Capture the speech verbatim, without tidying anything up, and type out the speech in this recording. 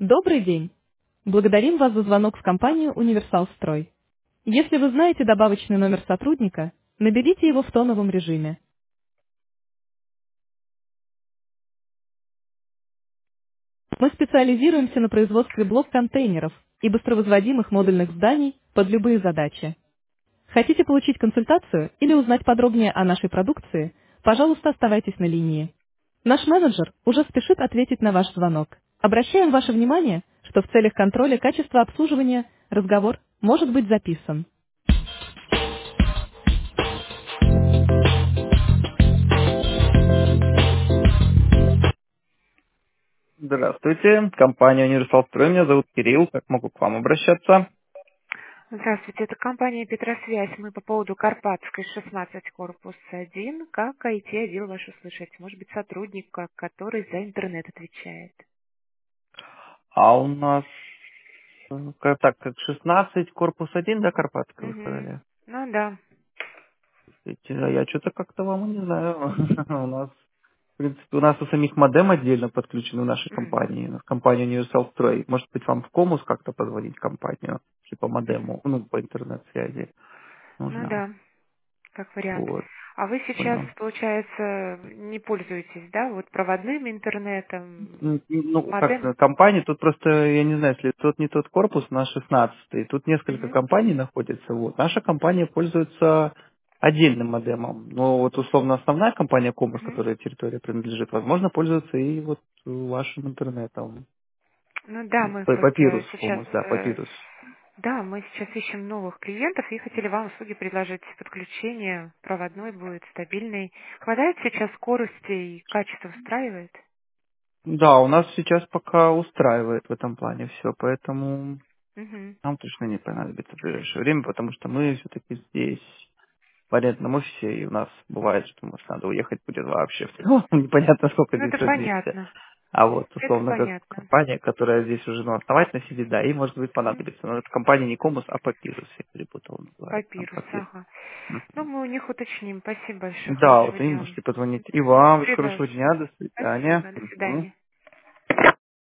Добрый день. Благодарим вас за звонок в компанию «Универсал Строй». Если вы знаете добавочный номер сотрудника, наберите его в тоновом режиме. Мы специализируемся на производстве блок-контейнеров и быстровозводимых модульных зданий под любые задачи. Хотите получить консультацию или узнать подробнее о нашей продукции? Пожалуйста, оставайтесь на линии. Наш менеджер уже спешит ответить на ваш звонок. Обращаем ваше внимание, что в целях контроля качества обслуживания разговор может быть записан. Здравствуйте, компания «Универсал Строй», меня зовут Кирилл, как могу к вам обращаться? Здравствуйте, это компания «Петросвязь». Мы по поводу Карпатской, шестнадцать, корпус один. Как ай ти-отдел ваш услышать? Может быть, сотрудник, ко- который за интернет отвечает? А у нас, э, как так, как шестнадцать, корпус один, да, Карпатского, вы Угу. сказали? Ну да. Ведь, э, я что-то как-то вам и не знаю. У нас, в принципе, у нас у самих модем отдельно подключены в нашей М. компании, в компании «Универсал Строй». Может быть, вам в Комус как-то позвонить в компанию, типа Мгм. модему, ну, по интернет-связи Ну нужно. да, как вариант. Вот, А вы сейчас, понял. получается, не пользуетесь, да, вот проводным интернетом, М, Ну, как модем? сказать, компании, тут просто, я не знаю, если тот не тот корпус, на шестнадцатый, тут несколько Мгм. компаний находится, вот. Наша компания пользуется отдельным модемом, но вот условно основная компания Комус, Мгм. которая территория принадлежит, возможно, пользуется и вот вашим интернетом. Ну да, мы П- вот э, Папирус, сейчас, Комус, да, э, Папирус. да, мы сейчас ищем новых клиентов и хотели вам услуги предложить. Подключение проводной будет стабильный. Хватает сейчас скорости и качество устраивает? Да, у нас сейчас пока устраивает в этом плане все, поэтому Угу. нам точно не понадобится в ближайшее время, потому что мы все-таки здесь в арендном офисе, и у нас бывает, что может надо уехать будет вообще. Ну, непонятно, сколько Ну здесь это жить вместе. понятно. А вот, Это условно, как понятно. компания, которая здесь уже ну, основательно сидит, да, ей может быть Мгм. понадобится. Но это компания не Комус, а Папирус, я перепутал, называется там Папирус, Папирус. ага. Ну, Мгм. мы у них уточним. Спасибо большое. Да, вот Хорошего и дня. можете позвонить. И Мгм. вам Всего хорошего удачи. дня, до свидания. Спасибо. До Мгм. свидания.